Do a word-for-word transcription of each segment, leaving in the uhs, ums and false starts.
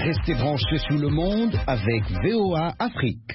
Restez branchés sous le monde avec V O A Afrique.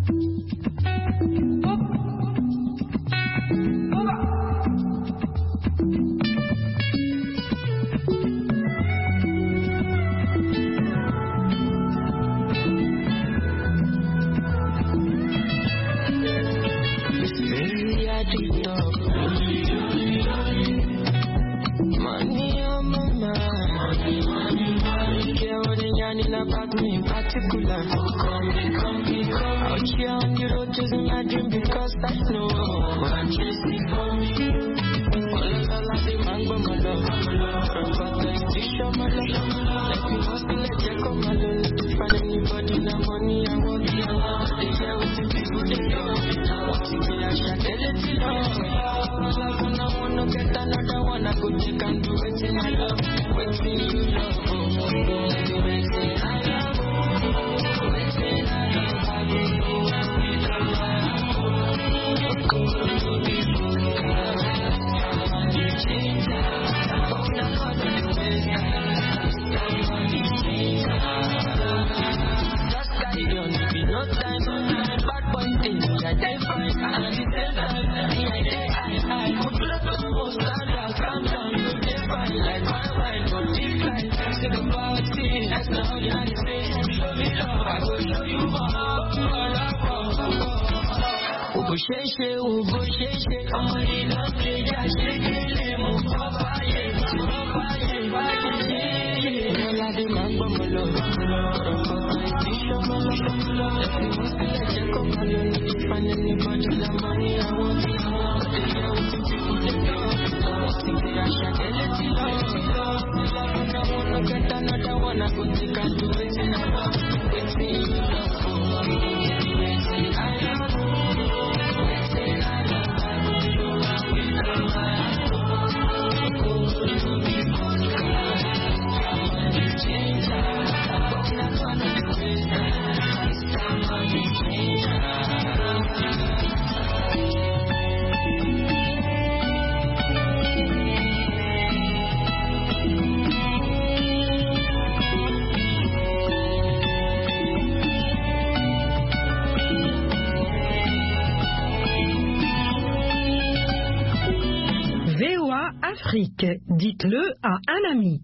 Afrique, dites-le à un ami.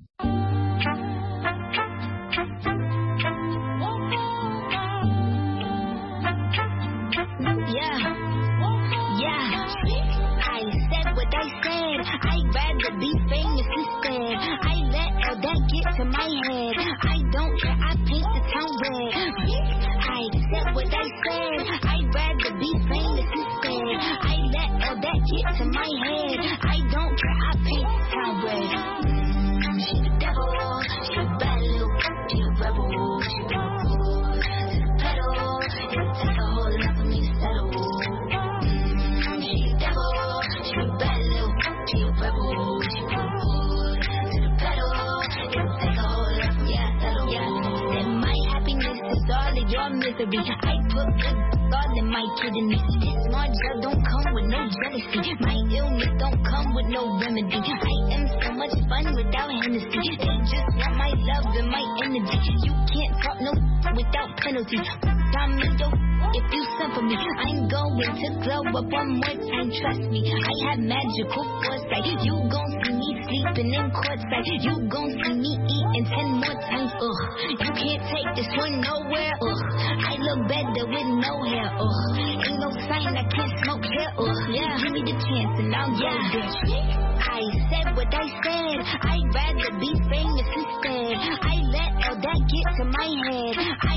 Yeah, yeah, I said what I said, I'd rather be famous instead. I let all that get to my head, I don't care, I paint the town red. I said what I said, I'd rather be famous instead. I let all that get to my head, I don't care, I paint the town red. Mm, she the devil, she a bad little, she a rebel, she a rebel. To the pedal, it'll take a whole lot for me to settle. Mm, she a devil, she a bad little, she a rebel, she a rebel. To the pedal, it'll take a whole lot for me to settle. Yeah, that my happiness is all of your misery. I put good all in my kidneys. This smart gel don't come with no jealousy. My illness don't come with no remedy. I am so much fun without Hennessy. They just want my love and my energy. You can't talk no without penalty. Time me though, if you send for me, I'm going to glow up one more time. Trust me, I have magical foresight. You gon' see me sleeping in courtside. You gon' see me eating ten more times. Ugh, you can't take this one nowhere. Ugh, I look better with no hair. Ugh, ain't no sign I can't smoke here. Ugh, yeah, give me the chance and I'll go there. I said what I said, I'd rather be famous instead. I let all that get to my head. I